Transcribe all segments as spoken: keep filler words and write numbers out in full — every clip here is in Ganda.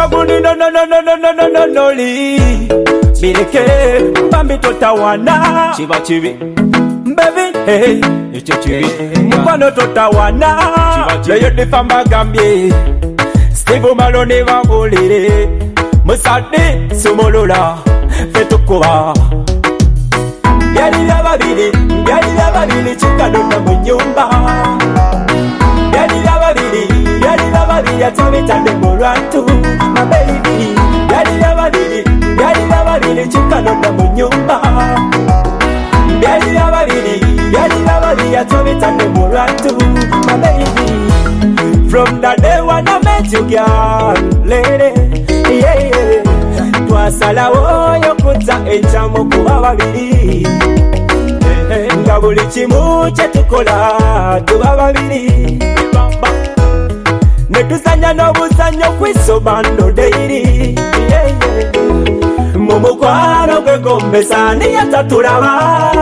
bagundi no no no no no no no no no li bireke bambi totawana chiba chibi baby hey echo chibi kwano totawana leyo difamba gambye Steve Malone babulire musade sumolola fetukuba yali lababili yali lababili chikadona mu nyumba yali lababili yali lababili atabitande mu lwantu my baby yali lababili yali lababili chikadona mu nyumba yali lababili yali lababili atabitande mu lwantu my baby from the day when I met you girl lady yeah yeah twasalawo yokuta enjamu kuba babiri nga buli kimu kyetukola tuba babiri ne tuzanya n'obuzanyo kwisobando daily mu mukwano gwegombesa niyo tatulaba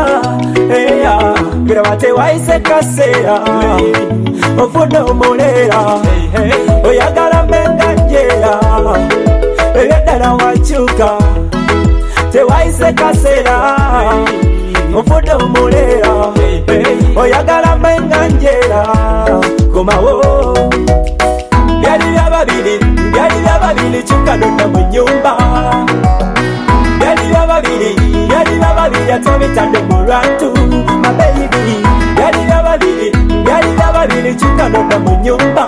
gira bate waise kaseera ofuda omulera oyagala menga njera ebyadala wakyuka tewaise kaseera ofuda omulera oyagala menga njera komawo byali byababiri byali byababiri kikadonda mu nyumba byali byababiri byali byababiri atabitadde mu lwantu my baby byali byababiri byali byababiri kikadonda mu nyumba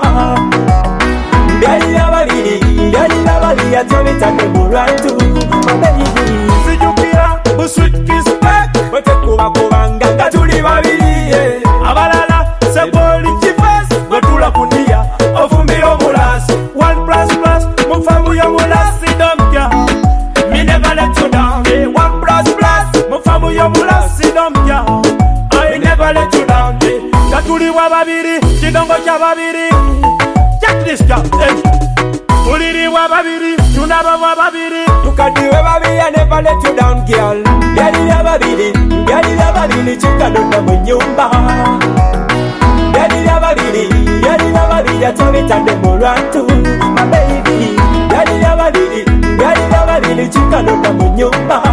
byali byababiri byali byababiri atabitadde mu lwantu my baby sijukira bu sweet kiss back wetekubakubanga nga tuli babiri abalala seboli kifes wetula kunia ofumbira omulasi one plus plus mufamu y'omulasi domya me never let you down one plus plus mufamu y'omulasi domya I never let you down nga tuli wa babiri kidongo kya babiri check this girl uliri wa babiri tunaba wa babiri tukadiwe babiri I never let you down girl yali ya babiri yali ya babiri chikadonda mu nyumba yali ya babiri yali ya babiri atabitadde mu lwantu my baby yali ya babiri yali ya babiri chikadonda mu nyumba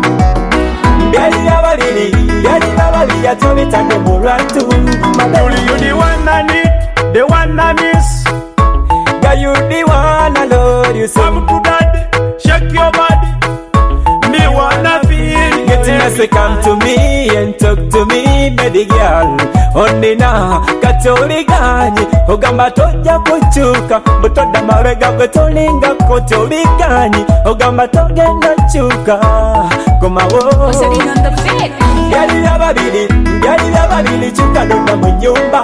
yali ya babiri yali ya babiri atabitadde mu lwantu my baby you the one I need the one I miss girl you the one I love you so come to daddy shake your body me wanna feel getting us to come to me and talk to me baby girl only na katoli ganyi ogamba tojja kuchuka butoda mabega gwetolinga kotoli ganyi ogamba togenda chuka komawo sitting on the bed yali yababiri yali yababiri chikadonda mu nyumba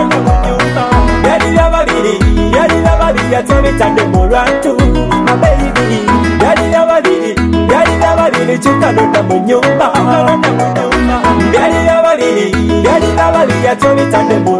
yali yababiri yali yababiri atabitadde mu lwantu my baby yali yababiri yali yababiri chikadonda mu nyumba yali yababiri yali yababiri atabitadde mu